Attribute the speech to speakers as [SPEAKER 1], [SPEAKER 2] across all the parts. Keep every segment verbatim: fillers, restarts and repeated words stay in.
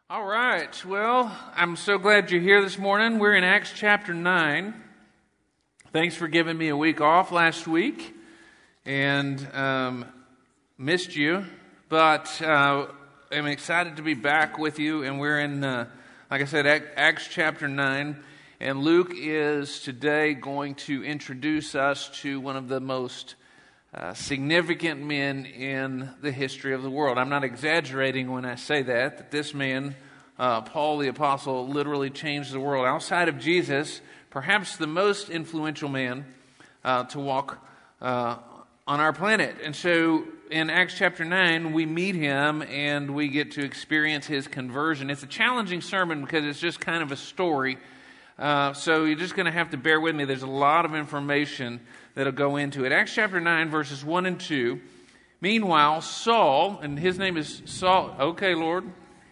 [SPEAKER 1] All right, well, I'm so glad you're here this morning. We're in Acts chapter nine. Thanks for giving me a week off last week, and um, missed you, but uh, I'm excited to be back with you, and we're in, uh, like I said, Acts chapter nine, and Luke is today going to introduce us to one of the most Uh, significant men in the history of the world. I'm not exaggerating when I say that, that this man, uh, Paul the Apostle, literally changed the world. Outside of Jesus, perhaps the most influential man uh, to walk uh, on our planet. And so in Acts chapter nine, we meet him and we get to experience his conversion. It's a challenging sermon because it's just kind of a story. Uh, so you're just going to have to bear with me. There's a lot of information that'll go into it. Acts chapter nine, verses one and two. Meanwhile, Saul, and his name is Saul. Okay, Lord.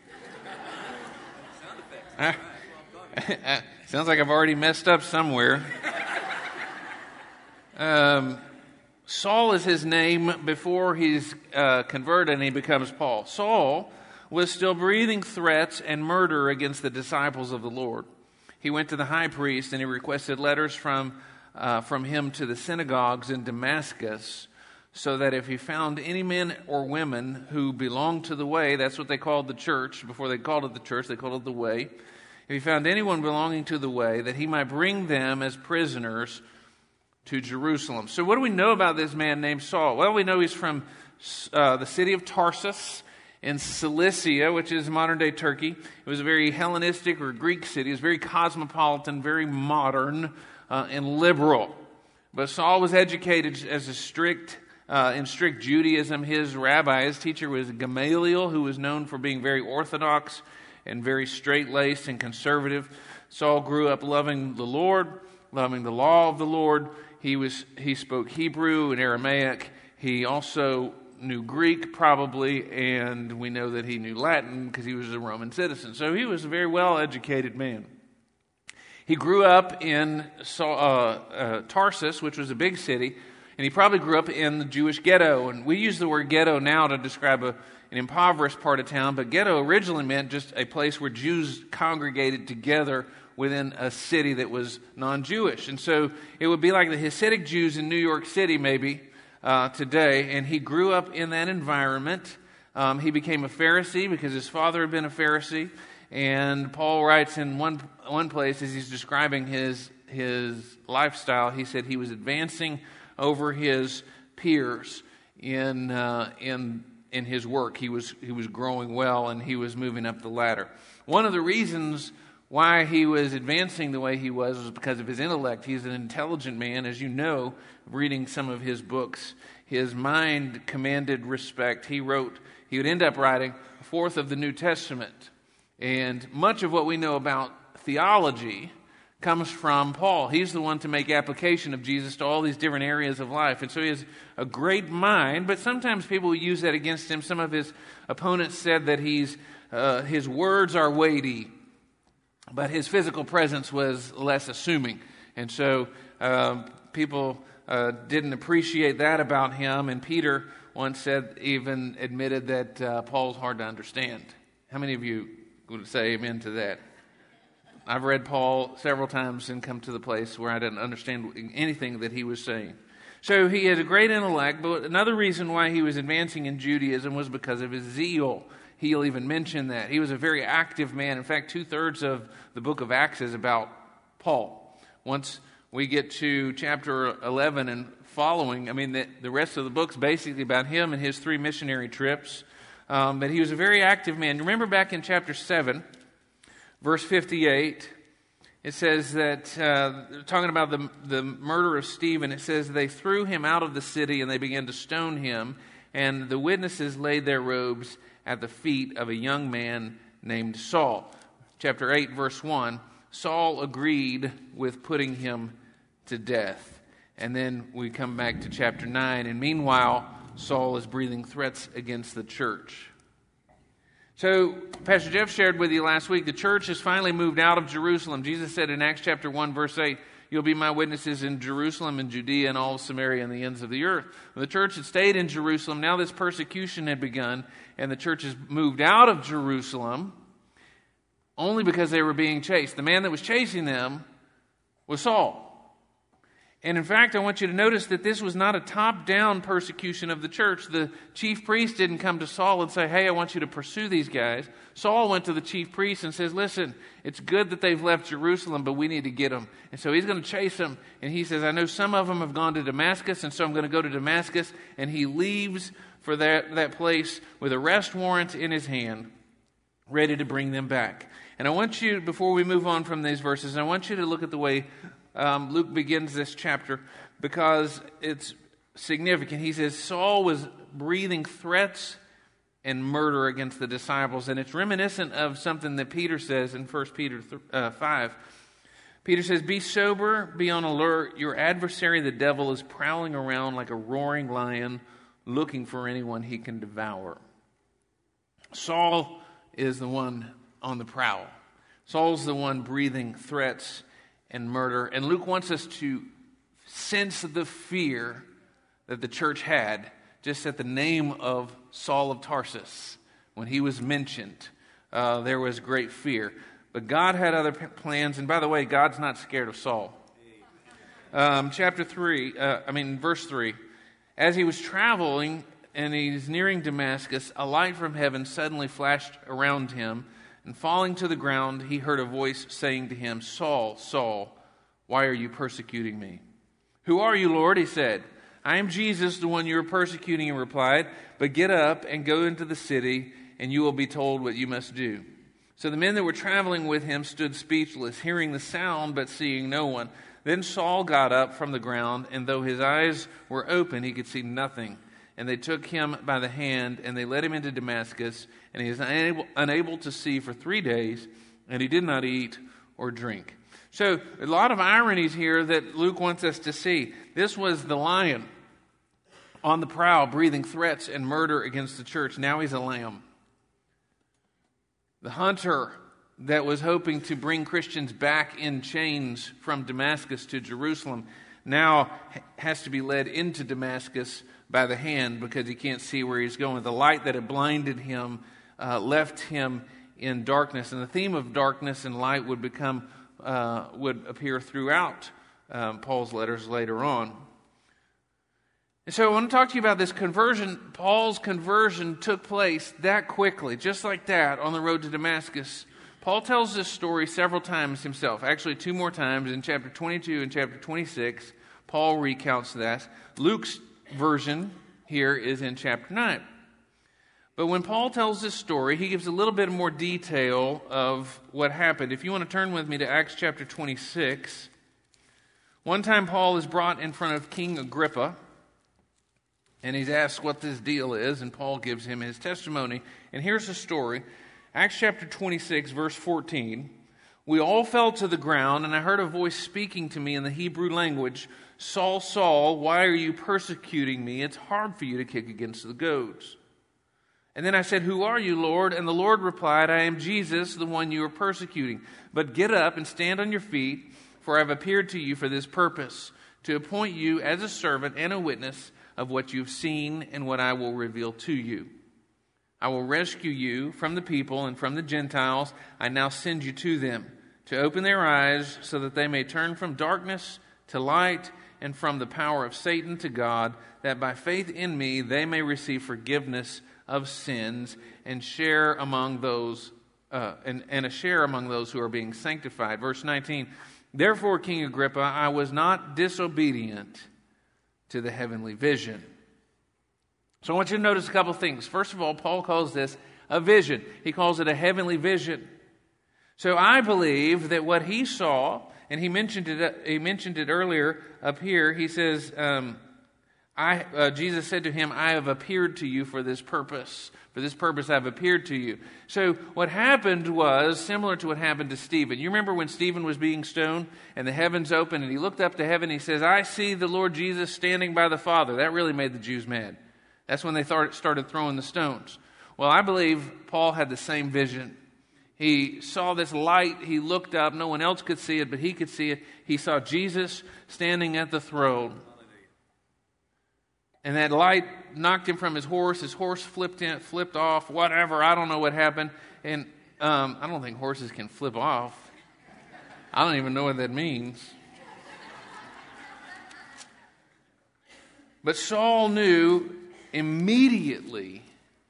[SPEAKER 1] uh, sounds like I've already messed up somewhere. Um, Saul is his name before he's uh, converted and he becomes Paul. Saul was still breathing threats and murder against the disciples of the Lord. He went to the high priest and he requested letters from uh, from him to the synagogues in Damascus, so that if he found any men or women who belonged to the way, that's what they called the church. Before they called it the church, they called it the way. If he found anyone belonging to the way, that he might bring them as prisoners to Jerusalem. So what do we know about this man named Saul? Well, we know he's from uh, the city of Tarsus in Cilicia, which is modern-day Turkey. It was a very Hellenistic or Greek city. It was very cosmopolitan, very modern, uh, and liberal. But Saul was educated as a strict, uh, in strict Judaism. His rabbi, his teacher was Gamaliel, who was known for being very orthodox and very straight-laced and conservative. Saul grew up loving the Lord, loving the law of the Lord. He was he spoke Hebrew and Aramaic. He also knew Greek probably, and we know that he knew Latin because he was a Roman citizen. So he was a very well-educated man. He grew up in uh, uh, Tarsus, which was a big city, and he probably grew up in the Jewish ghetto. And we use the word ghetto now to describe a, an impoverished part of town, but ghetto originally meant just a place where Jews congregated together within a city that was non-Jewish. And so it would be like the Hasidic Jews in New York City, maybe, Uh, today, and he grew up in that environment. Um, he became a Pharisee because his father had been a Pharisee, and Paul writes in one one place as he's describing his his lifestyle, he said he was advancing over his peers in uh, in in his work. He was he was growing well, and he was moving up the ladder. One of the reasons why he was advancing the way he was was because of his intellect. He's an intelligent man, as you know, reading some of his books. His mind commanded respect. He wrote, he would end up writing a fourth of the New Testament. And much of what we know about theology comes from Paul. He's the one to make application of Jesus to all these different areas of life. And so he has a great mind, but sometimes people use that against him. Some of his opponents said that he's uh, his words are weighty, but his physical presence was less assuming. And so uh, people uh, didn't appreciate that about him. And Peter once said, even admitted that uh, Paul's hard to understand. How many of you would say amen to that? I've read Paul several times and come to the place where I didn't understand anything that he was saying. So he had a great intellect, but another reason why he was advancing in Judaism was because of his zeal. He'll even mention that. He was a very active man. In fact, two-thirds of the book of Acts is about Paul. Once we get to chapter eleven and following, I mean, the, the rest of the book's basically about him and his three missionary trips. Um, but he was a very active man. Remember back in chapter seven, verse fifty-eight, it says that, uh, talking about the, the murder of Stephen, it says they threw him out of the city and they began to stone him, and the witnesses laid their robes at the feet of a young man named Saul. Chapter eight, verse one, Saul agreed with putting him to death. And then we come back to chapter nine, and meanwhile, Saul is breathing threats against the church. So, Pastor Jeff shared with you last week, the church has finally moved out of Jerusalem. Jesus said in Acts chapter one, verse eight, you'll be my witnesses in Jerusalem and Judea and all of Samaria and the ends of the earth. The church had stayed in Jerusalem. Now this persecution had begun, and the church has moved out of Jerusalem. only because they were being chased. The man that was chasing them was Saul. And in fact, I want you to notice that this was not a top-down persecution of the church. The chief priest didn't come to Saul and say, hey, I want you to pursue these guys. Saul went to the chief priest and says, listen, it's good that they've left Jerusalem, but we need to get them. And so he's going to chase them. And he says, I know some of them have gone to Damascus, and so I'm going to go to Damascus. And he leaves for that, that place with arrest warrant in his hand, ready to bring them back. And I want you, before we move on from these verses, I want you to look at the way Um, Luke begins this chapter, because it's significant. He says Saul was breathing threats and murder against the disciples, and it's reminiscent of something that Peter says in First Peter five. Peter says, be sober, be on alert. Your adversary, the devil, is prowling around like a roaring lion, looking for anyone he can devour. Saul is the one on the prowl. Saul's the one breathing threats and murder. And Luke wants us to sense the fear that the church had just at the name of Saul of Tarsus. When he was mentioned, uh, there was great fear. But God had other p- plans. And by the way, God's not scared of Saul. Um, chapter three, uh, I mean, verse three. As he was traveling and he's nearing Damascus, a light from heaven suddenly flashed around him. And falling to the ground, he heard a voice saying to him, Saul, Saul, why are you persecuting me? Who are you, Lord? He said. I am Jesus, the one you are persecuting, he replied. But get up and go into the city, and you will be told what you must do. So the men that were traveling with him stood speechless, hearing the sound but seeing no one. Then Saul got up from the ground, and though his eyes were open, he could see nothing. And they took him by the hand, and they led him into Damascus, and he was unable, unable to see for three days, and he did not eat or drink. So a lot of ironies here that Luke wants us to see. This was the lion on the prowl, breathing threats and murder against the church. Now he's a lamb. The hunter that was hoping to bring Christians back in chains from Damascus to Jerusalem now has to be led into Damascus by the hand because he can't see where he's going. The light that had blinded him uh, left him in darkness. And the theme of darkness and light would become uh, would appear throughout um, Paul's letters later on. And so I want to talk to you about this conversion. Paul's conversion took place that quickly, just like that, on the road to Damascus. Paul tells this story several times himself. Actually, two more times in chapter twenty-two and chapter twenty-six. Paul recounts that. Luke's version here is in chapter nine. But when Paul tells this story, he gives a little bit more detail of what happened. If you want to turn with me to Acts chapter twenty-six. One time Paul is brought in front of King Agrippa, and he's asked what this deal is, and Paul gives him his testimony. And here's the story. Acts chapter twenty-six, verse fourteen. We all fell to the ground, and I heard a voice speaking to me in the Hebrew language, Saul, Saul, why are you persecuting me? It's hard for you to kick against the goads. And then I said, who are you, Lord? And the Lord replied, I am Jesus, the one you are persecuting. But get up and stand on your feet, for I have appeared to you for this purpose, to appoint you as a servant and a witness of what you've seen and what I will reveal to you. I will rescue you from the people and from the Gentiles. I now send you to them, to open their eyes so that they may turn from darkness to light and from the power of Satan to God, that by faith in me they may receive forgiveness of sins and share among those uh, and, and a share among those who are being sanctified. Verse nineteen, therefore, King Agrippa, I was not disobedient to the heavenly vision. So I want you to notice a couple things. First of all, Paul calls this a vision. He calls it a heavenly vision. So I believe that what he saw, and he mentioned it, he mentioned it earlier up here. He says, um, I, uh, Jesus said to him, I have appeared to you for this purpose. For this purpose I have appeared to you. So what happened was similar to what happened to Stephen. You remember when Stephen was being stoned and the heavens opened and he looked up to heaven and he says, I see the Lord Jesus standing by the Father. That really made the Jews mad. That's when they th- started throwing the stones. Well, I believe Paul had the same vision. He saw this light. He looked up. No one else could see it, but he could see it. He saw Jesus standing at the throne. And that light knocked him from his horse. His horse flipped in, flipped off, whatever. I don't know what happened. And Um, I don't think horses can flip off. I don't even know what that means. But Saul knew immediately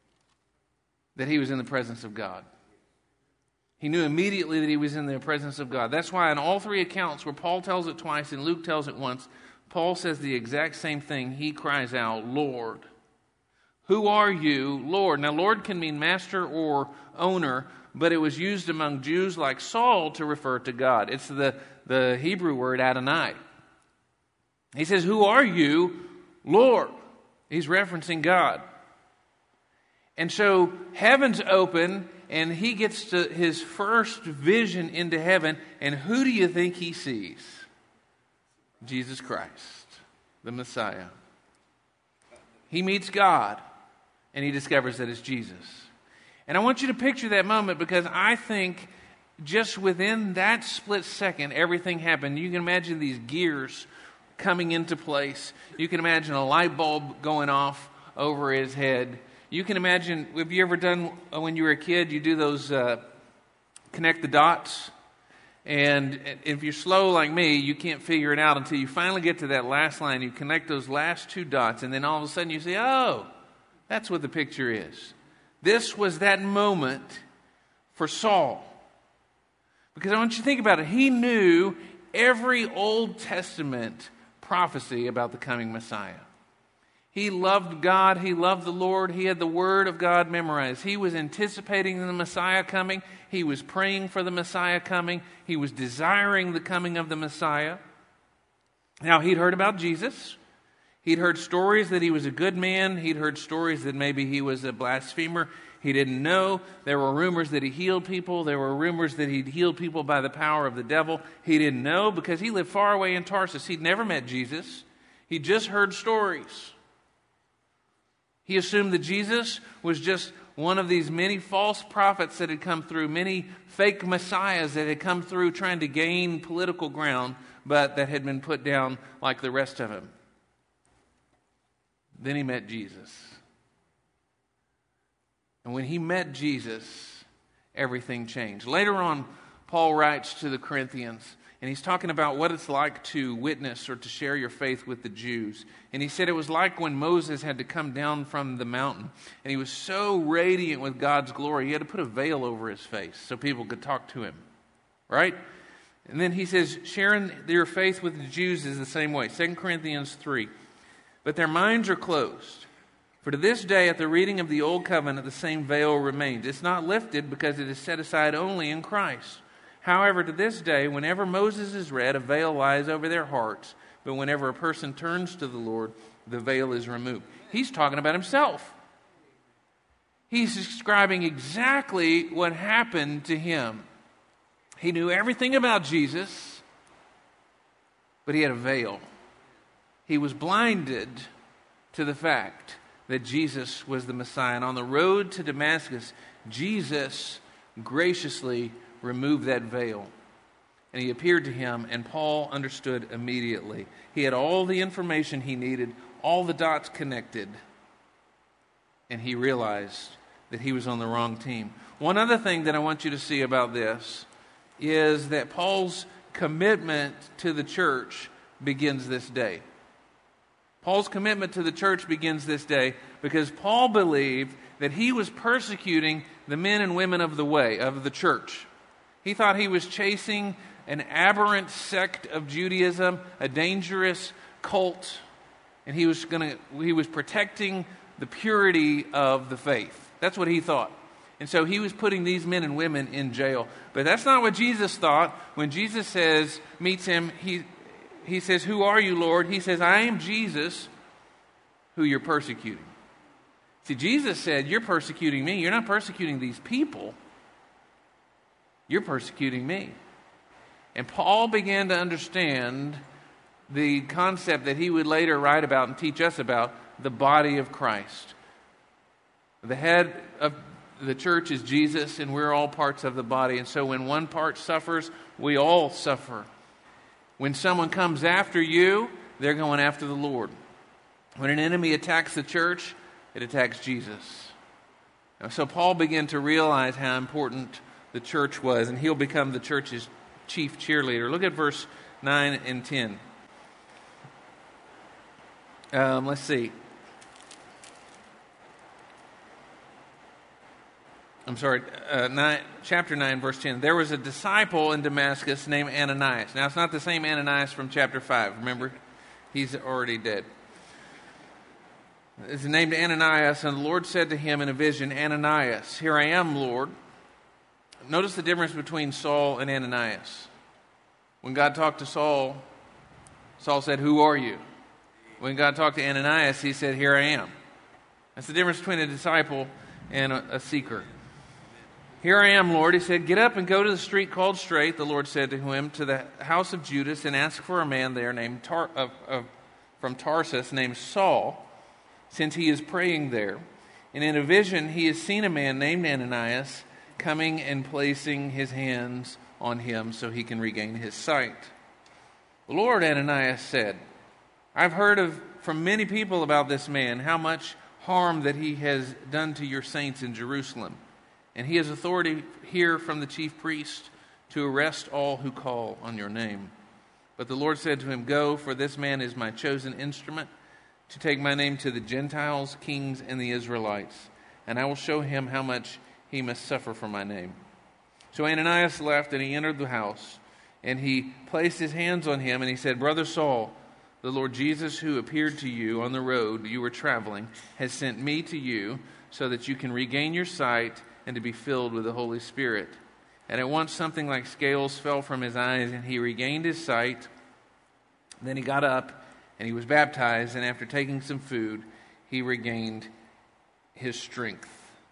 [SPEAKER 1] that he was in the presence of God. He knew immediately that he was in the presence of God. That's why in all three accounts, where Paul tells it twice and Luke tells it once, Paul says the exact same thing. He cries out, Lord. Who are you, Lord? Now, Lord can mean master or owner, but it was used among Jews like Saul to refer to God. It's the, the Hebrew word Adonai. He says, who are you, Lord? He's referencing God. And so heaven's open, and he gets to his first vision into heaven, and who do you think he sees? Jesus Christ, the Messiah. He meets God, and he discovers that it's Jesus. And I want you to picture that moment, because I think just within that split second, everything happened. You can imagine these gears coming into place. You can imagine a light bulb going off over his head. You can imagine, have you ever done, when you were a kid, you do those uh, connect the dots? And if you're slow like me, you can't figure it out until you finally get to that last line. You connect those last two dots, and then all of a sudden you say, oh, that's what the picture is. This was that moment for Saul. Because I want you to think about it. He knew every Old Testament prophecy about the coming Messiah. He loved God. He loved the Lord. He had the Word of God memorized. He was anticipating the Messiah coming. He was praying for the Messiah coming. He was desiring the coming of the Messiah. Now, he'd heard about Jesus. He'd heard stories that he was a good man. He'd heard stories that maybe he was a blasphemer. He didn't know. There were rumors that he healed people. There were rumors that he'd healed people by the power of the devil. He didn't know because he lived far away in Tarsus. He'd never met Jesus. He'd just heard stories. He assumed that Jesus was just one of these many false prophets that had come through, many fake messiahs that had come through trying to gain political ground, but that had been put down like the rest of him. Then he met Jesus. And when he met Jesus, everything changed. Later on, Paul writes to the Corinthians, and he's talking about what it's like to witness or to share your faith with the Jews. And he said it was like when Moses had to come down from the mountain, and he was so radiant with God's glory, he had to put a veil over his face so people could talk to him. Right? And then he says, sharing your faith with the Jews is the same way. Second Corinthians three. But their minds are closed. For to this day, at the reading of the Old Covenant, the same veil remains. It's not lifted because it is set aside only in Christ. However, to this day, whenever Moses is read, a veil lies over their hearts. But whenever a person turns to the Lord, the veil is removed. He's talking about himself. He's describing exactly what happened to him. He knew everything about Jesus, but he had a veil. He was blinded to the fact that Jesus was the Messiah. And on the road to Damascus, Jesus graciously removed that veil. And he appeared to him, and Paul understood immediately. He had all the information he needed, all the dots connected, and he realized that he was on the wrong team. One other thing that I want you to see about this is that Paul's commitment to the church begins this day. Paul's commitment to the church begins this day because Paul believed that he was persecuting the men and women of the way, of the church. He thought he was chasing an aberrant sect of Judaism, a dangerous cult, and he was going to he was protecting the purity of the faith. That's what he thought. And so he was putting these men and women in jail. But that's not what Jesus thought. When Jesus says, meets him, he he says, "Who are you, Lord?" He says, "I am Jesus, who you're persecuting." See, Jesus said, "You're persecuting me. You're not persecuting these people. You're persecuting me." And Paul began to understand the concept that he would later write about and teach us about, the body of Christ. The head of the church is Jesus, and we're all parts of the body. And so when one part suffers, we all suffer. When someone comes after you, they're going after the Lord. When an enemy attacks the church, it attacks Jesus. And so Paul began to realize how important the church was, and he'll become the church's chief cheerleader. Look at verse nine and ten. Um, let's see. I'm sorry, uh, nine, chapter nine, verse ten. There was a disciple in Damascus named Ananias. Now, it's not the same Ananias from chapter five. Remember, he's already dead. It's named Ananias, and the Lord said to him in a vision, Ananias, here I am, Lord. Notice the difference between Saul and Ananias. When God talked to Saul, Saul said, who are you? When God talked to Ananias, he said, here I am. That's the difference between a disciple and a, a seeker. Here I am, Lord. He said, get up and go to the street called Straight, the Lord said to him, to the house of Judas, and ask for a man there named Tar- uh, uh, from Tarsus named Saul, since he is praying there. And in a vision he has seen a man named Ananias coming and placing his hands on him so he can regain his sight. Lord, Ananias said, I've heard of from many people about this man, how much harm that he has done to your saints in Jerusalem. And he has authority here from the chief priest to arrest all who call on your name. But the Lord said to him, go, for this man is my chosen instrument to take my name to the Gentiles, kings, and the Israelites. And I will show him how much he must suffer for my name. So Ananias left, and he entered the house. And he placed his hands on him, and he said, Brother Saul, the Lord Jesus, who appeared to you on the road you were traveling, has sent me to you so that you can regain your sight and to be filled with the Holy Spirit. And at once something like scales fell from his eyes, and he regained his sight. Then he got up, and he was baptized, and after taking some food, he regained his strength.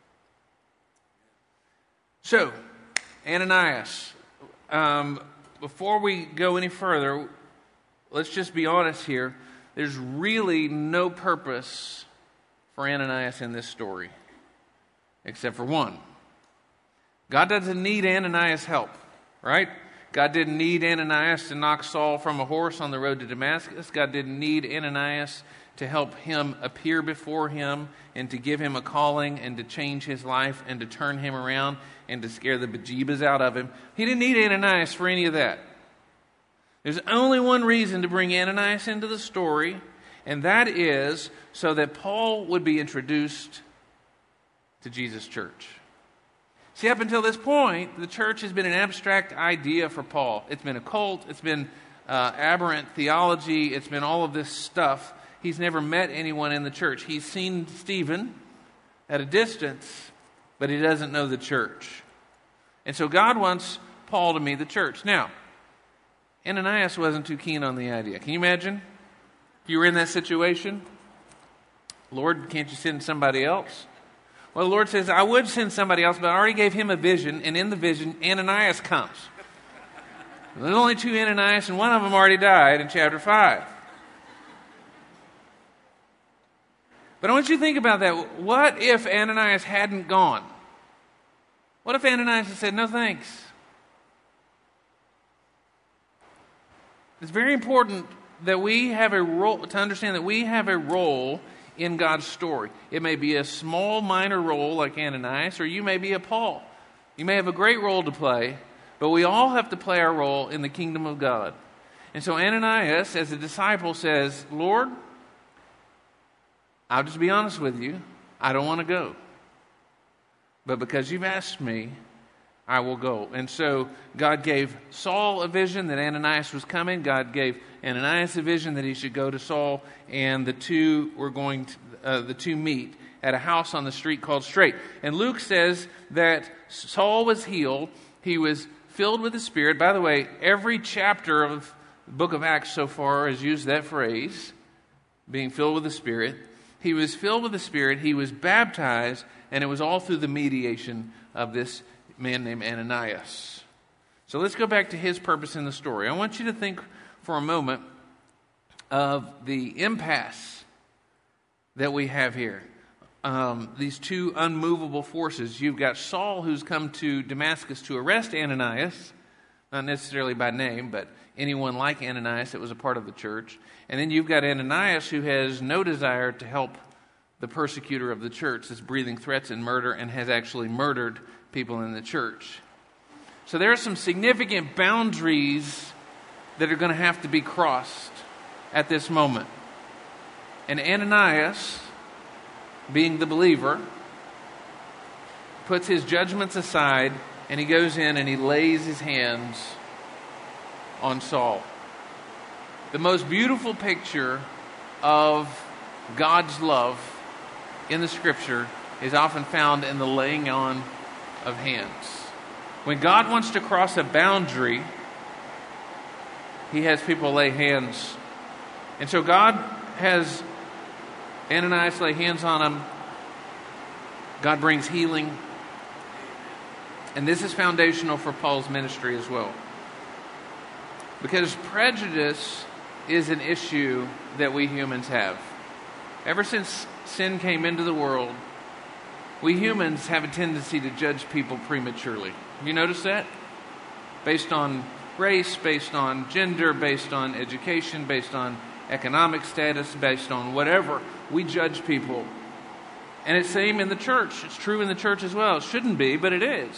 [SPEAKER 1] So, Ananias, um, before we go any further, let's just be honest here. There's really no purpose for Ananias in this story, except for one. God doesn't need Ananias' help, right? God didn't need Ananias to knock Saul from a horse on the road to Damascus. God didn't need Ananias to help him appear before him and to give him a calling and to change his life and to turn him around and to scare the bejeebas out of him. He didn't need Ananias for any of that. There's only one reason to bring Ananias into the story, and that is so that Paul would be introduced to Jesus' church. See, up until this point, the church has been an abstract idea for Paul. It's been a cult. It's been uh, aberrant theology. It's been all of this stuff. He's never met anyone in the church. He's seen Stephen at a distance, but he doesn't know the church. And so God wants Paul to meet the church. Now, Ananias wasn't too keen on the idea. Can you imagine? If you were in that situation, Lord, can't you send somebody else? Well, the Lord says, I would send somebody else, but I already gave him a vision, and in the vision, Ananias comes. There's only two Ananias, and one of them already died in chapter five. But I want you to think about that. What if Ananias hadn't gone? What if Ananias had said, no thanks? It's very important that we have a role, to understand that we have a role in God's story. It may be a small, minor role like Ananias, or you may be a Paul. You may have a great role to play, but we all have to play our role in the kingdom of God. And so Ananias, as a disciple, says, Lord, I'll just be honest with you, I don't want to go. But because you've asked me, I will go. And so God gave Saul a vision that Ananias was coming. God gave Ananias a vision that he should go to Saul, and the two were going to, uh, the two meet at a house on the street called Straight. And Luke says that Saul was healed. He was filled with the Spirit. By the way, every chapter of the book of Acts so far has used that phrase, being filled with the Spirit. He was filled with the Spirit. He was baptized, and it was all through the mediation of this man named Ananias. So let's go back to his purpose in the story. I want you to think for a moment of the impasse that we have here. Um, these two unmovable forces. You've got Saul, who's come to Damascus to arrest Ananias, not necessarily by name, but anyone like Ananias that was a part of the church. And then you've got Ananias, who has no desire to help the persecutor of the church, that's breathing threats and murder and has actually murdered people in the church. So there are some significant boundaries that are going to have to be crossed at this moment. And Ananias, being the believer, puts his judgments aside and he goes in and he lays his hands on Saul. The most beautiful picture of God's love in the Scripture is often found in the laying on of hands. When God wants to cross a boundary, He has people lay hands. And so God has Ananias lay hands on him. God brings healing. And this is foundational for Paul's ministry as well. Because prejudice is an issue that we humans have. Ever since sin came into the world, we humans have a tendency to judge people prematurely. Have you noticed that? Based on race, based on gender, based on education, based on economic status, based on whatever, we judge people. And it's the same in the church. It's true in the church as well. It shouldn't be, but it is.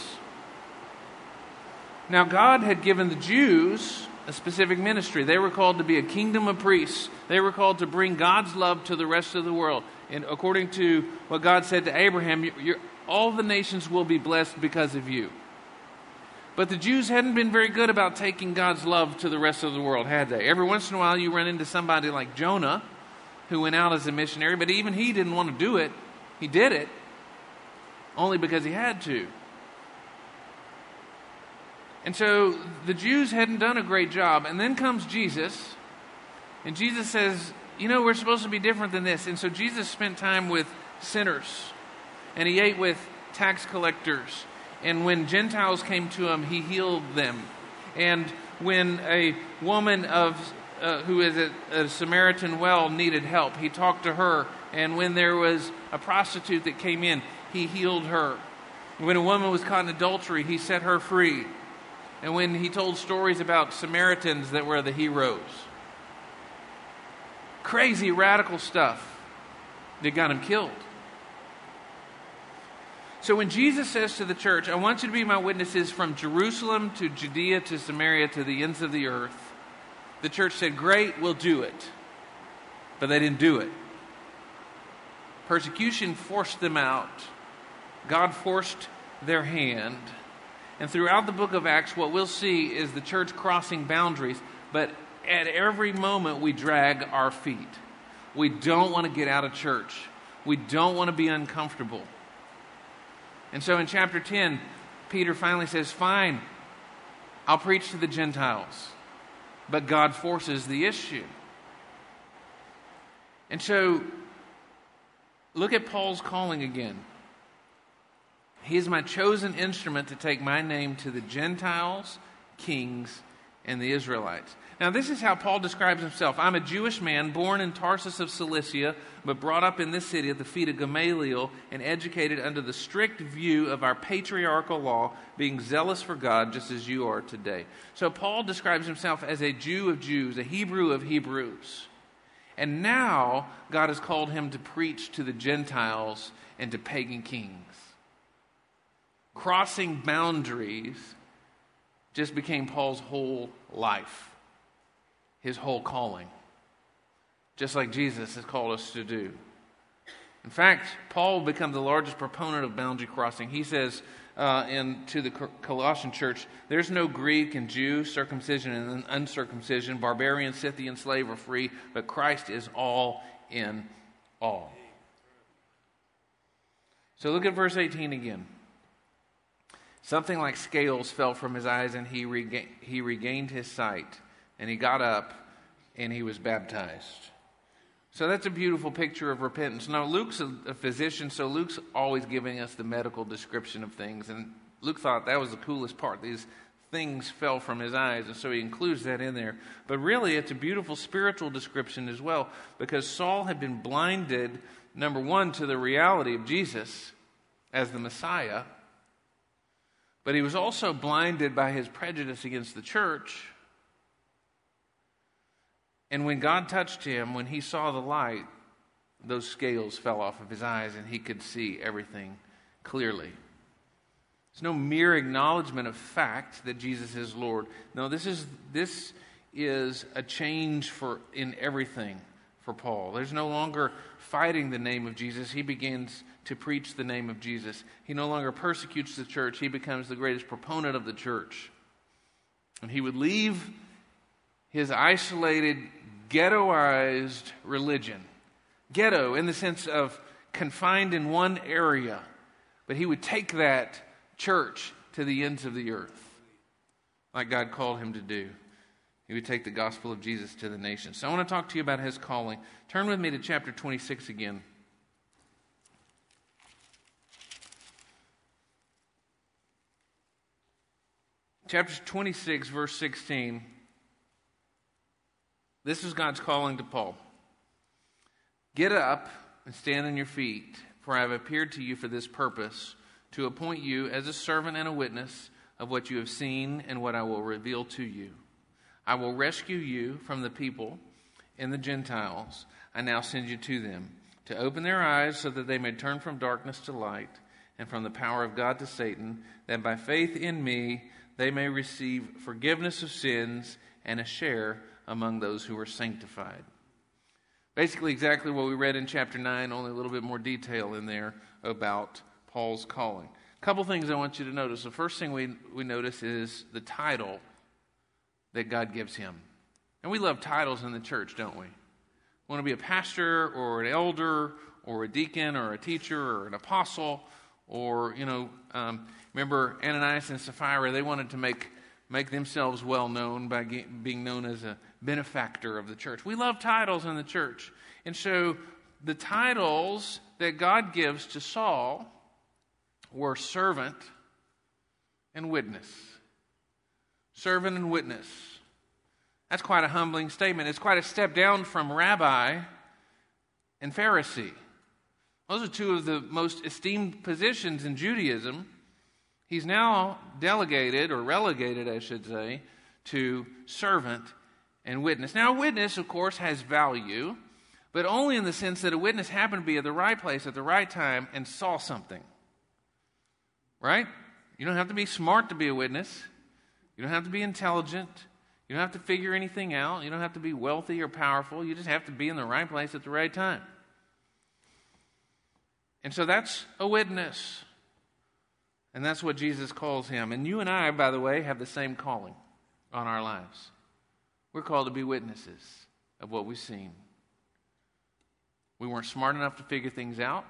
[SPEAKER 1] Now, God had given the Jews a specific ministry. They were called to be a kingdom of priests. They were called to bring God's love to the rest of the world. And according to what God said to Abraham, you're, you're, all the nations will be blessed because of you. But the Jews hadn't been very good about taking God's love to the rest of the world, had they? Every once in a while you run into somebody like Jonah, who went out as a missionary, but even he didn't want to do it. He did it only because he had to. And so the Jews hadn't done a great job. And then comes Jesus, and Jesus says, you know, we're supposed to be different than this. And so Jesus spent time with sinners, and he ate with tax collectors. And when Gentiles came to him, he healed them. And when a woman of uh, who is at a Samaritan well needed help, he talked to her. And when there was a prostitute that came in, he healed her. When a woman was caught in adultery, he set her free. And when he told stories about Samaritans that were the heroes. Crazy, radical stuff that got him killed. So when Jesus says to the church, I want you to be my witnesses from Jerusalem to Judea to Samaria to the ends of the earth, the church said, great, we'll do it. But they didn't do it. Persecution forced them out. God forced their hand. And throughout the book of Acts, what we'll see is the church crossing boundaries, but at every moment we drag our feet. We don't want to get out of church. We don't want to be uncomfortable. And so in chapter ten, Peter finally says, fine, I'll preach to the Gentiles. But God forces the issue. And so, look at Paul's calling again. He is my chosen instrument to take my name to the Gentiles, kings, and the Israelites. Now, this is how Paul describes himself. I'm a Jewish man born in Tarsus of Cilicia, but brought up in this city at the feet of Gamaliel and educated under the strict view of our patriarchal law, being zealous for God just as you are today. So Paul describes himself as a Jew of Jews, a Hebrew of Hebrews. And now God has called him to preach to the Gentiles and to pagan kings. Crossing boundaries just became Paul's whole life. His whole calling, just like Jesus has called us to do. In fact, Paul will become the largest proponent of boundary crossing. He says uh, in, to the Colossian church, there's no Greek and Jew, circumcision and uncircumcision, barbarian, Scythian, slave or free, but Christ is all in all. So look at verse eighteen again. Something like scales fell from his eyes, and he rega- he regained his sight. And he got up and he was baptized. So that's a beautiful picture of repentance. Now, Luke's a, a physician, so Luke's always giving us the medical description of things. And Luke thought that was the coolest part. These things fell from his eyes, and so he includes that in there. But really, it's a beautiful spiritual description as well, because Saul had been blinded, number one, to the reality of Jesus as the Messiah. But he was also blinded by his prejudice against the church. And when God touched him, when he saw the light, those scales fell off of his eyes and he could see everything clearly. It's no mere acknowledgement of fact that Jesus is Lord. No, this is this is a change for in everything for Paul. There's no longer fighting the name of Jesus. He begins to preach the name of Jesus. He no longer persecutes the church. He becomes the greatest proponent of the church. And he would leave his isolated, ghettoized religion. Ghetto in the sense of confined in one area. But he would take that church to the ends of the earth, like God called him to do. He would take the gospel of Jesus to the nations. So I want to talk to you about his calling. Turn with me to chapter twenty-six again. Chapter twenty-six, verse sixteen. This is God's calling to Paul. Get up and stand on your feet, for I have appeared to you for this purpose, to appoint you as a servant and a witness of what you have seen and what I will reveal to you. I will rescue you from the people and the Gentiles. I now send you to them, to open their eyes so that they may turn from darkness to light and from the power of God to Satan, that by faith in me they may receive forgiveness of sins and a share among those who are sanctified. Basically exactly what we read in chapter nine, only a little bit more detail in there about Paul's calling. A couple things I want you to notice. The first thing we, we notice is the title that God gives him. And we love titles in the church, don't we? We want to be a pastor or an elder or a deacon or a teacher or an apostle or, you know, um, remember Ananias and Sapphira, they wanted to make, make themselves well known by ge- being known as a benefactor of the church. We love titles in the church. And so the titles that God gives to Saul were servant and witness. Servant and witness. That's quite a humbling statement. It's quite a step down from rabbi and Pharisee. Those are two of the most esteemed positions in Judaism. He's now delegated, or relegated, I should say, to servant and witness. Now, a witness, of course, has value, but only in the sense that a witness happened to be at the right place at the right time and saw something. Right? You don't have to be smart to be a witness. You don't have to be intelligent. You don't have to figure anything out. You don't have to be wealthy or powerful. You just have to be in the right place at the right time. And so that's a witness. And that's what Jesus calls him. And you and I, by the way, have the same calling on our lives. We're called to be witnesses of what we've seen. We weren't smart enough to figure things out.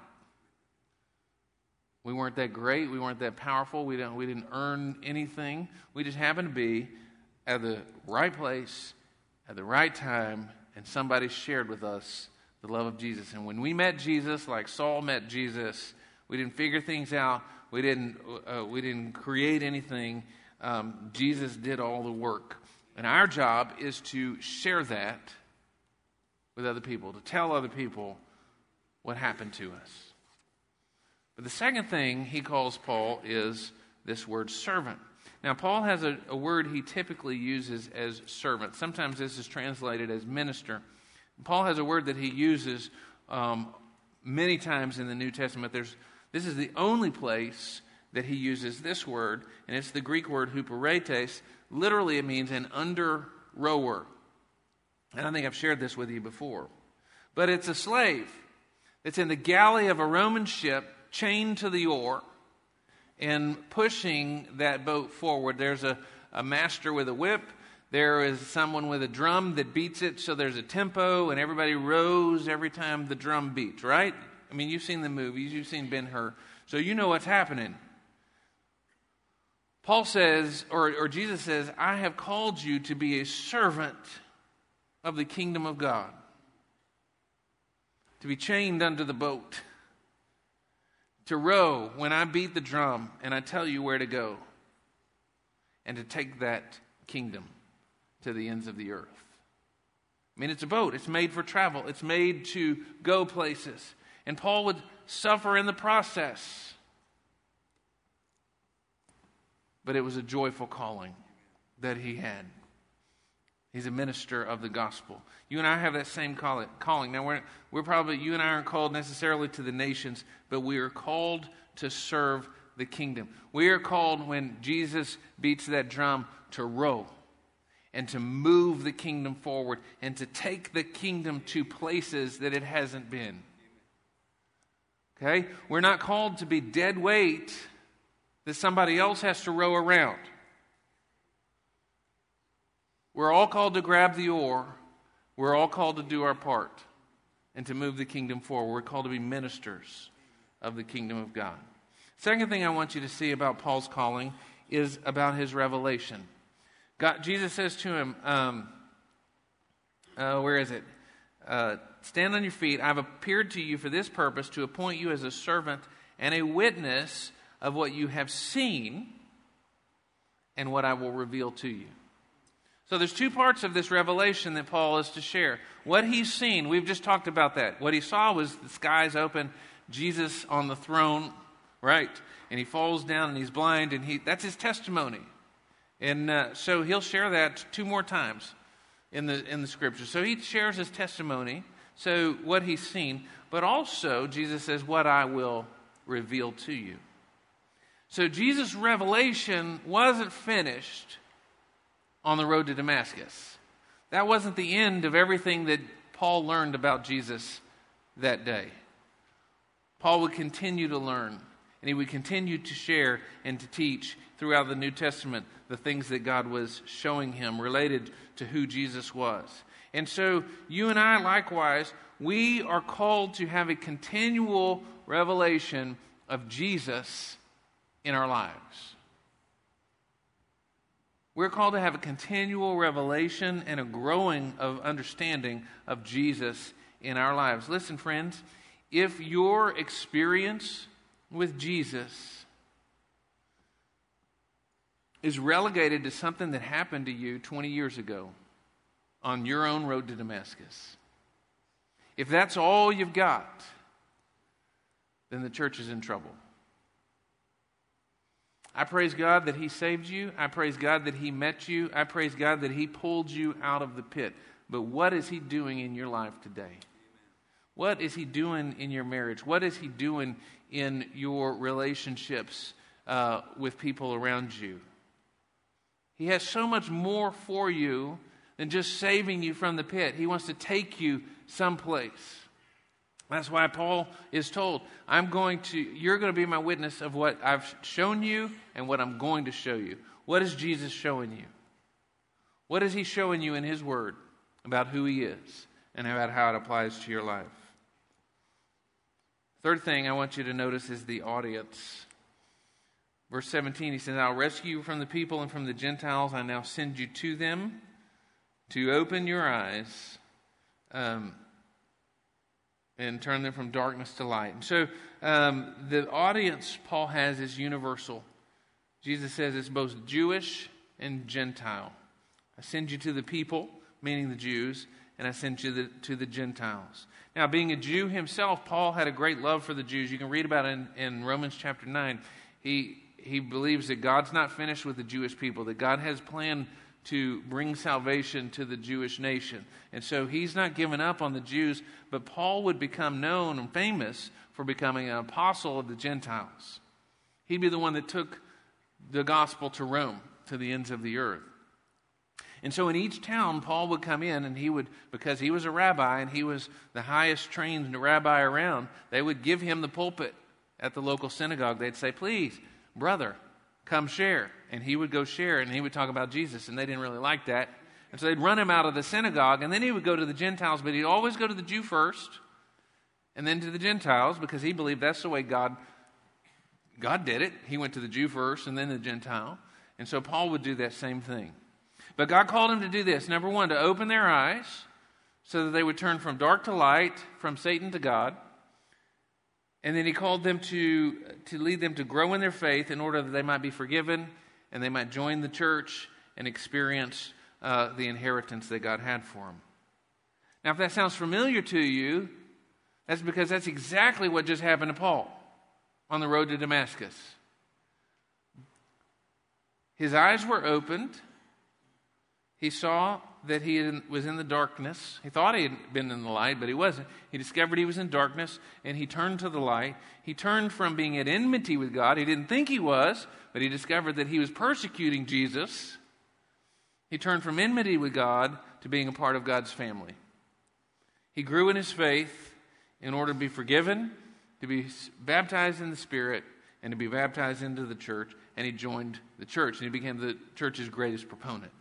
[SPEAKER 1] We weren't that great. We weren't that powerful. We didn't, we didn't earn anything. We just happened to be at the right place, at the right time, and somebody shared with us the love of Jesus. And when we met Jesus, like Saul met Jesus, we didn't figure things out. We didn't, uh, we didn't create anything. Um, Jesus did all the work. And our job is to share that with other people, to tell other people what happened to us. But the second thing he calls Paul is this word servant. Now, Paul has a, a word he typically uses as servant. Sometimes this is translated as minister. Paul has a word that he uses um, many times in the New Testament. There's, this is the only place that he uses this word, and it's the Greek word huperetes. Literally, it means an under rower. And I think I've shared this with you before. But it's a slave that's in the galley of a Roman ship, chained to the oar, and pushing that boat forward. There's a, a master with a whip. There is someone with a drum that beats it, so there's a tempo, and everybody rows every time the drum beats, right? I mean, you've seen the movies. You've seen Ben-Hur. So you know what's happening. Paul says, or, or Jesus says, I have called you to be a servant of the kingdom of God. To be chained under the boat. To row when I beat the drum and I tell you where to go. And to take that kingdom to the ends of the earth. I mean, it's a boat. It's made for travel. It's made to go places. And Paul would suffer in the process. But it was a joyful calling that he had. He's a minister of the gospel. You and I have that same calling. Now, we're, we're probably, you and I aren't called necessarily to the nations, but we are called to serve the kingdom. We are called, when Jesus beats that drum, to row and to move the kingdom forward and to take the kingdom to places that it hasn't been. Okay? We're not called to be dead weight that somebody else has to row around. We're all called to grab the oar. We're all called to do our part and to move the kingdom forward. We're called to be ministers of the kingdom of God. Second thing I want you to see about Paul's calling is about his revelation. God, Jesus says to him, um, uh, where is it? Uh, Stand on your feet. I've appeared to you for this purpose, to appoint you as a servant and a witness of what you have seen and what I will reveal to you. So there's two parts of this revelation that Paul is to share. What he's seen, we've just talked about that. What he saw was the skies open, Jesus on the throne, right? And he falls down and he's blind, and he that's his testimony. And uh, so he'll share that two more times in the in the scripture. So he shares his testimony, so what he's seen, but also Jesus says, what I will reveal to you. So Jesus' revelation wasn't finished on the road to Damascus. That wasn't the end of everything that Paul learned about Jesus that day. Paul would continue to learn, and he would continue to share and to teach throughout the New Testament the things that God was showing him related to who Jesus was. And so you and I, likewise, we are called to have a continual revelation of Jesus in our lives. We're called to have a continual revelation and a growing of understanding of Jesus in our lives. Listen, friends, if your experience with Jesus is relegated to something that happened to you twenty years ago on your own road to Damascus, if that's all you've got, then the church is in trouble. I praise God that He saved you. I praise God that He met you. I praise God that He pulled you out of the pit. But what is He doing in your life today? What is He doing in your marriage? What is He doing in your relationships uh, with people around you? He has so much more for you than just saving you from the pit. He wants to take you someplace. That's why Paul is told, I'm going to, you're going to be my witness of what I've shown you and what I'm going to show you. What is Jesus showing you? What is He showing you in His Word about who He is and about how it applies to your life? Third thing I want you to notice is the audience. Verse seventeen, he says, I'll rescue you from the people and from the Gentiles. I now send you to them to open your eyes um, and turn them from darkness to light. And so um, the audience Paul has is universal. Jesus says it's both Jewish and Gentile. I send you to the people, meaning the Jews, and I send you the, to the Gentiles. Now, being a Jew himself, Paul had a great love for the Jews. You can read about it in, in Romans chapter nine. He, he believes that God's not finished with the Jewish people, that God has planned to bring salvation to the Jewish nation. And so he's not given up on the Jews, but Paul would become known and famous for becoming an apostle of the Gentiles. He'd be the one that took the gospel to Rome, to the ends of the earth. And so in each town, Paul would come in, and he would, because he was a rabbi and he was the highest trained rabbi around, they would give him the pulpit at the local synagogue. They'd say, please, brother, come share. And he would go share, and he would talk about Jesus, and they didn't really like that. And so they'd run him out of the synagogue, and then he would go to the Gentiles, but he'd always go to the Jew first, and then to the Gentiles, because he believed that's the way God, God did it. He went to the Jew first, and then the Gentile. And so Paul would do that same thing. But God called him to do this. Number one, to open their eyes so that they would turn from dark to light, from Satan to God. And then he called them to, to lead them to grow in their faith in order that they might be forgiven and they might join the church and experience uh, the inheritance that God had for them. Now, if that sounds familiar to you, that's because that's exactly what just happened to Paul on the road to Damascus. His eyes were opened. He saw that he was in the darkness. He thought he had been in the light, but he wasn't. He discovered he was in darkness, and he turned to the light. He turned from being at enmity with God. He didn't think he was, but he discovered that he was persecuting Jesus. He turned from enmity with God to being a part of God's family. He grew in his faith in order to be forgiven, to be baptized in the Spirit, and to be baptized into the church. And he joined the church, and he became the church's greatest proponent.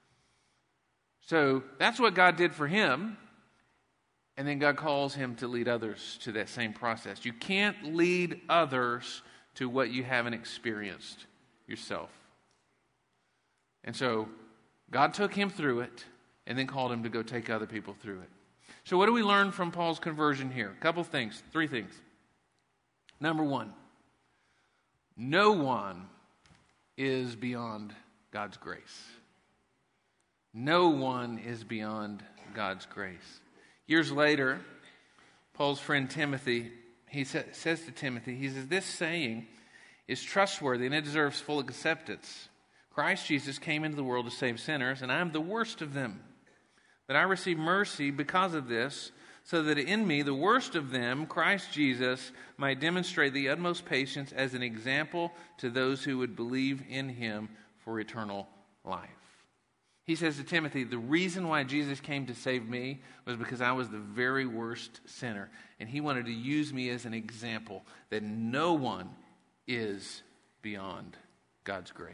[SPEAKER 1] So that's what God did for him, and then God calls him to lead others to that same process. You can't lead others to what you haven't experienced yourself. And so God took him through it, and then called him to go take other people through it. So what do we learn from Paul's conversion here? A couple things, three things. Number one, no one is beyond God's grace. No one is beyond God's grace. Years later, Paul's friend Timothy, he sa- says to Timothy, he says, this saying is trustworthy and it deserves full acceptance. Christ Jesus came into the world to save sinners, and I am the worst of them. But I receive mercy because of this, so that in me, the worst of them, Christ Jesus, might demonstrate the utmost patience as an example to those who would believe in him for eternal life. He says to Timothy, the reason why Jesus came to save me was because I was the very worst sinner. And he wanted to use me as an example that no one is beyond God's grace.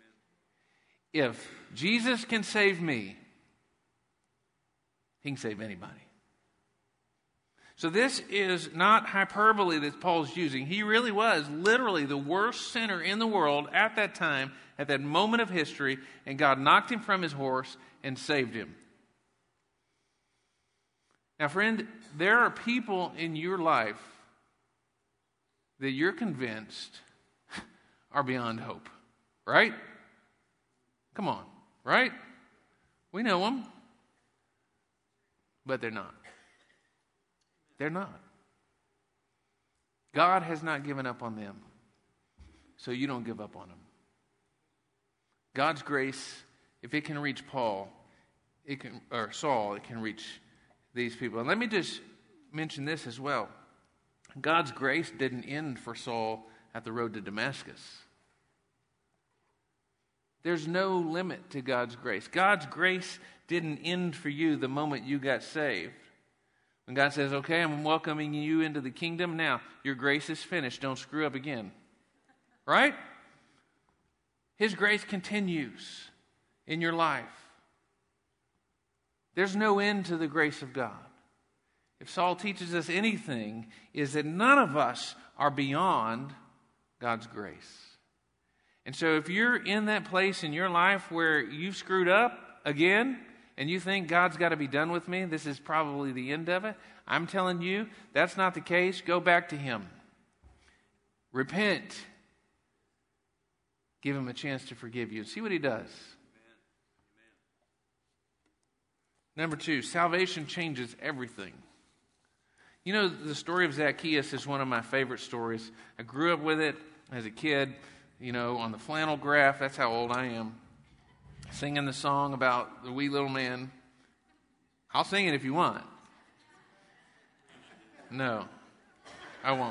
[SPEAKER 1] If Jesus can save me, he can save anybody. So this is not hyperbole that Paul's using. He really was literally the worst sinner in the world at that time, at that moment of history, and God knocked him from his horse and saved him. Now, friend, there are people in your life that you're convinced are beyond hope, right? Come on, right? We know them, but they're not. They're not. God has not given up on them, so you don't give up on them. God's grace, if it can reach Paul, it can, or Saul, it can reach these people. And let me just mention this as well. God's grace didn't end for Saul at the road to Damascus. There's no limit to God's grace. God's grace didn't end for you the moment you got saved. When God says, okay, I'm welcoming you into the kingdom. Now, your grace is finished. Don't screw up again. Right? His grace continues in your life. There's no end to the grace of God. If Saul teaches us anything, is that none of us are beyond God's grace. And so if you're in that place in your life where you've screwed up again, and you think God's got to be done with me, this is probably the end of it, I'm telling you, that's not the case. Go back to him. Repent. Give him a chance to forgive you. See what he does. Number two, salvation changes everything. You know, the story of Zacchaeus is one of my favorite stories. I grew up with it as a kid, you know, on the flannel graph. That's how old I am. Singing the song about the wee little man. I'll sing it if you want. No, I won't.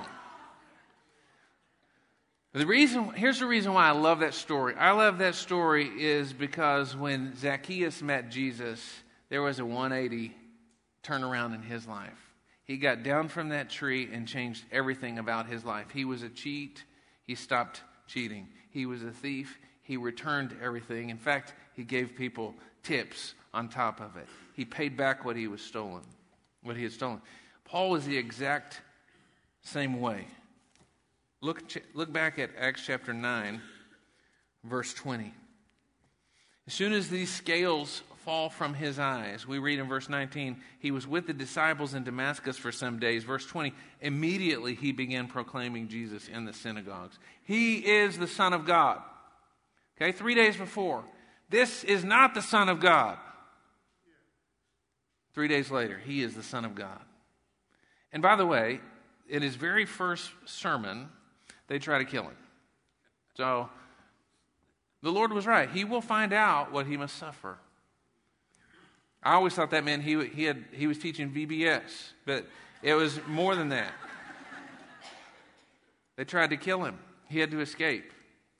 [SPEAKER 1] The reason, here's the reason why I love that story. I love that story is because when Zacchaeus met Jesus, there was a one eighty turnaround in his life. He got down from that tree and changed everything about his life. He was a cheat. He stopped cheating. He was a thief. He returned everything. In fact, he gave people tips on top of it. He paid back what he was stolen, what he had stolen. Paul was the exact same way. Look, look back at Acts chapter nine, verse twenty. As soon as these scales fall from his eyes, we read in verse nineteen, he was with the disciples in Damascus for some days. Verse twenty, immediately he began proclaiming Jesus in the synagogues. He is the Son of God. Okay, three days before, this is not the Son of God. Three days later, he is the Son of God. And by the way, in his very first sermon, they try to kill him. So, the Lord was right. He will find out what he must suffer. I always thought that meant he he had he was teaching V B S, but it was more than that. They tried to kill him. He had to escape.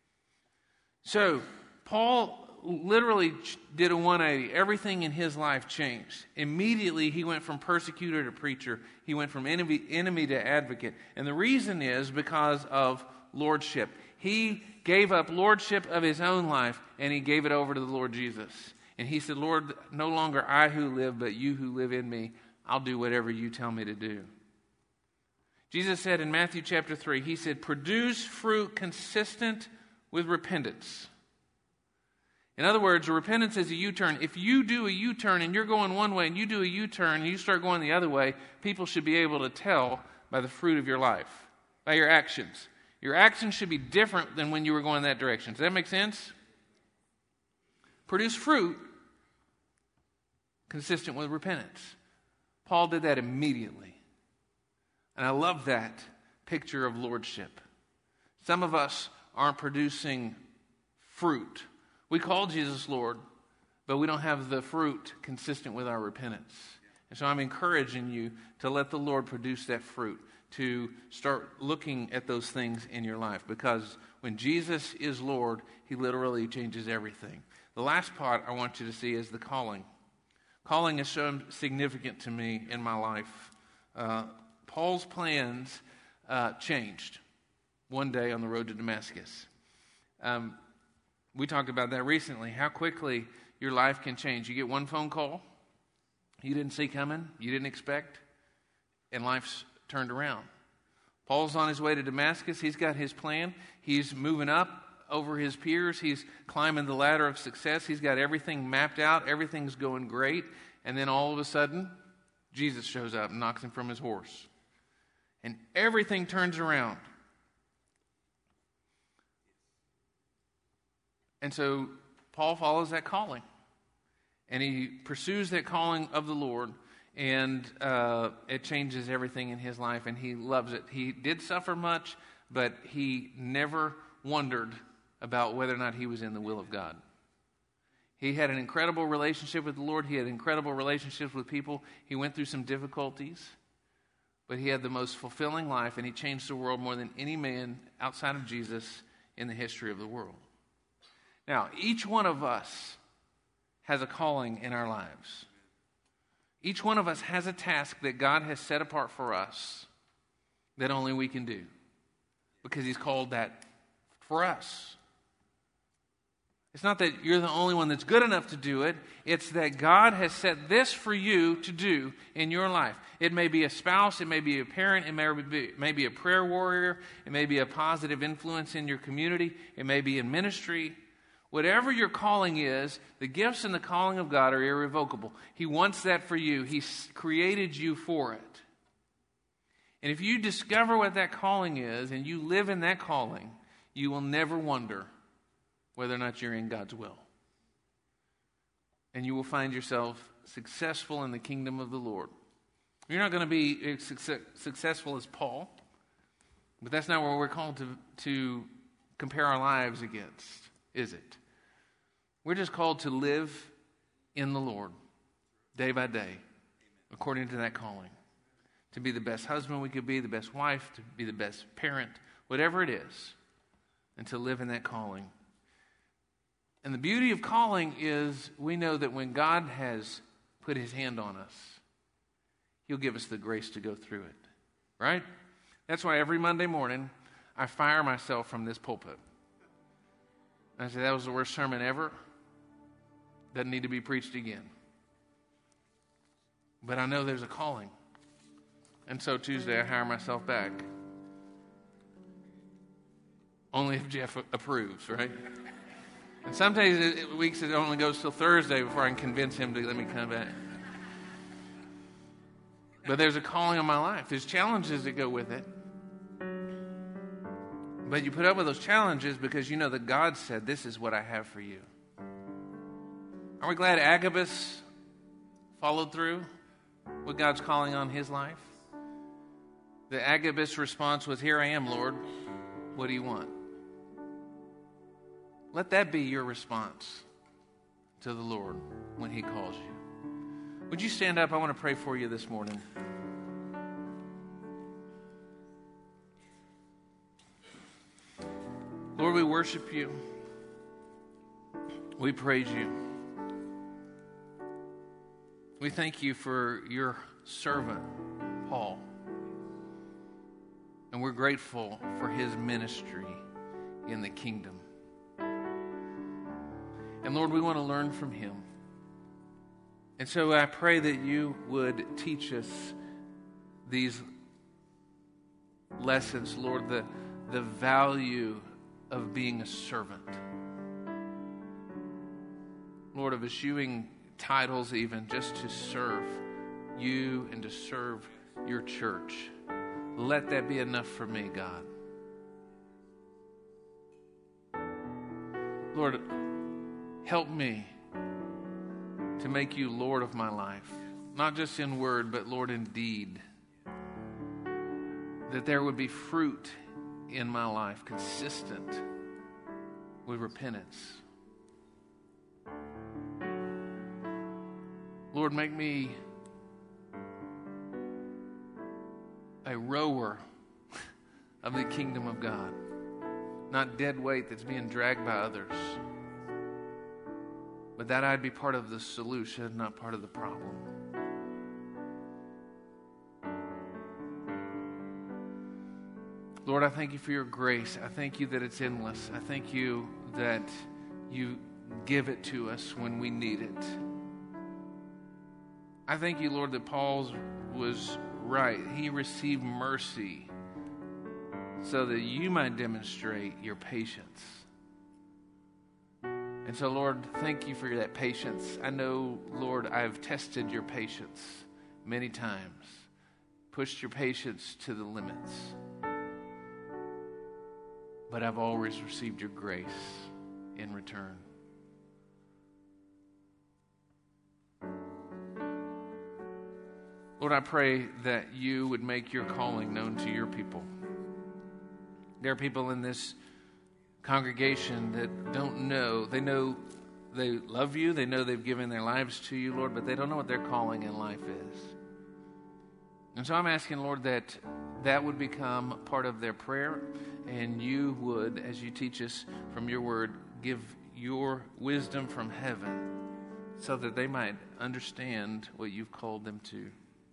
[SPEAKER 1] So Paul literally did a one eighty. Everything in his life changed. Immediately, he went from persecutor to preacher. He went from enemy, enemy to advocate. And the reason is because of lordship. He gave up lordship of his own life, and he gave it over to the Lord Jesus. And he said, Lord, no longer I who live, but you who live in me. I'll do whatever you tell me to do. Jesus said in Matthew chapter three, he said, produce fruit consistent with repentance. In other words, repentance is a U-turn. If you do a U-turn and you're going one way and you do a U-turn and you start going the other way, people should be able to tell by the fruit of your life, by your actions. Your actions should be different than when you were going that direction. Does that make sense? Produce fruit consistent with repentance. Paul did that immediately. And I love that picture of lordship. Some of us aren't producing fruit. We call Jesus Lord, but we don't have the fruit consistent with our repentance. And so I'm encouraging you to let the Lord produce that fruit, to start looking at those things in your life. Because when Jesus is Lord, he literally changes everything. The last part I want you to see is the calling. Calling is so significant to me in my life. Uh, Paul's plans uh, changed one day on the road to Damascus. Um, we talked about that recently, how quickly your life can change. You get one phone call you didn't see coming, you didn't expect, and life's turned around. Paul's on his way to Damascus. He's got his plan. He's moving up over his peers. He's climbing the ladder of success. He's got everything mapped out. Everything's going great. And then all of a sudden, Jesus shows up and knocks him from his horse. And everything turns around. And so Paul follows that calling. And he pursues that calling of the Lord. And uh, it changes everything in his life. And he loves it. He did suffer much, but he never wondered about whether or not he was in the will of God. He had an incredible relationship with the Lord. He had incredible relationships with people. He went through some difficulties. But he had the most fulfilling life. And he changed the world more than any man outside of Jesus in the history of the world. Now, each one of us has a calling in our lives. Each one of us has a task that God has set apart for us that only we can do, because he's called that for us. It's not that you're the only one that's good enough to do it. It's that God has set this for you to do in your life. It may be a spouse, it may be a parent, it may be, it may be a prayer warrior, it may be a positive influence in your community, it may be in ministry. Whatever your calling is, the gifts and the calling of God are irrevocable. He wants that for you. He's created you for it. And if you discover what that calling is and you live in that calling, you will never wonder whether or not you're in God's will. And you will find yourself successful in the kingdom of the Lord. You're not going to be success, successful as Paul, but that's not what we're called to, to compare our lives against, is it? We're just called to live in the Lord day by day, according to that calling. To be the best husband we could be, the best wife, to be the best parent, whatever it is, and to live in that calling. And the beauty of calling is we know that when God has put his hand on us, he'll give us the grace to go through it, right? That's why every Monday morning I fire myself from this pulpit. I say, that was the worst sermon ever. Doesn't need to be preached again. But I know there's a calling. And so Tuesday I hire myself back. Only if Jeff approves, right? And some days, it, weeks it only goes till Thursday before I can convince him to let me come back. But there's a calling on my life. There's challenges that go with it. But you put up with those challenges because you know that God said, this is what I have for you. Are we glad Agabus followed through with God's calling on his life? The Agabus response was, here I am, Lord. What do you want? Let that be your response to the Lord when he calls you. Would you stand up? I want to pray for you this morning. Lord, we worship you. We praise you. We thank you for your servant, Paul. And we're grateful for his ministry in the kingdom. And Lord, we want to learn from him. And so I pray that you would teach us these lessons, Lord, the, the value of being a servant. Lord, of eschewing titles even just to serve you and to serve your church. Let that be enough for me, God. Lord, help me to make you Lord of my life. Not just in word, but Lord, in deed. That there would be fruit in my life consistent with repentance. Lord, make me a rower of the kingdom of God. Not dead weight that's being dragged by others. But that I'd be part of the solution, not part of the problem. Lord, I thank you for your grace. I thank you that it's endless. I thank you that you give it to us when we need it. I thank you, Lord, that Paul was right. He received mercy so that you might demonstrate your patience. And so, Lord, thank you for that patience. I know, Lord, I've tested your patience many times, pushed your patience to the limits. But I've always received your grace in return. Lord, I pray that you would make your calling known to your people. There are people in this congregation that don't know. They know they love you. They know they've given their lives to you, Lord, but they don't know what their calling in life is. And so I'm asking, Lord, that that would become part of their prayer, and you would, as you teach us from your word, give your wisdom from heaven so that they might understand what you've called them to.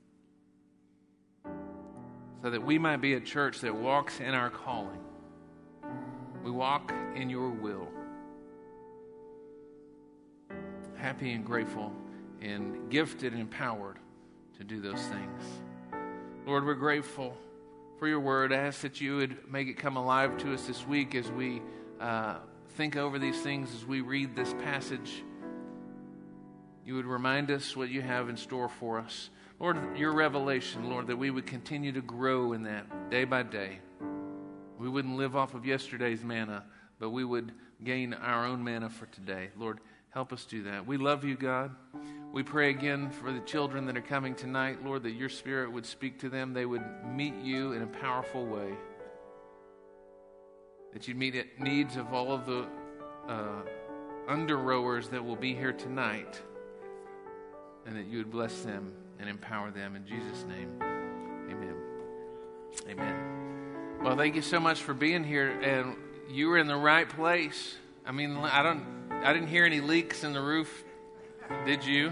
[SPEAKER 1] So that we might be a church that walks in our calling. We walk in your will. Happy and grateful and gifted and empowered to do those things. Lord, we're grateful for your word. I ask that you would make it come alive to us this week as we uh, think over these things, as we read this passage. You would remind us what you have in store for us. Lord, your revelation, Lord, that we would continue to grow in that day by day. We wouldn't live off of yesterday's manna, but we would gain our own manna for today. Lord, help us do that. We love you, God. We pray again for the children that are coming tonight, Lord, that your Spirit would speak to them. They would meet you in a powerful way. That you'd meet the needs of all of the uh, under-rowers that will be here tonight. And that you would bless them and empower them. In Jesus' name, amen. Amen. Well, thank you so much for being here. And you were in the right place. I mean, I don't, I didn't hear any leaks in the roof. Did you?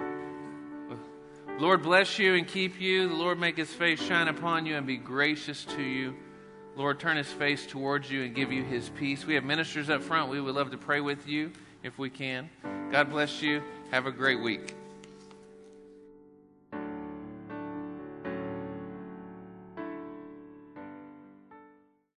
[SPEAKER 1] Lord bless you and keep you. The Lord make his face shine upon you and be gracious to you. Lord, turn his face towards you and give you his peace. We have ministers up front. We would love to pray with you if we can. God bless you. Have a great week.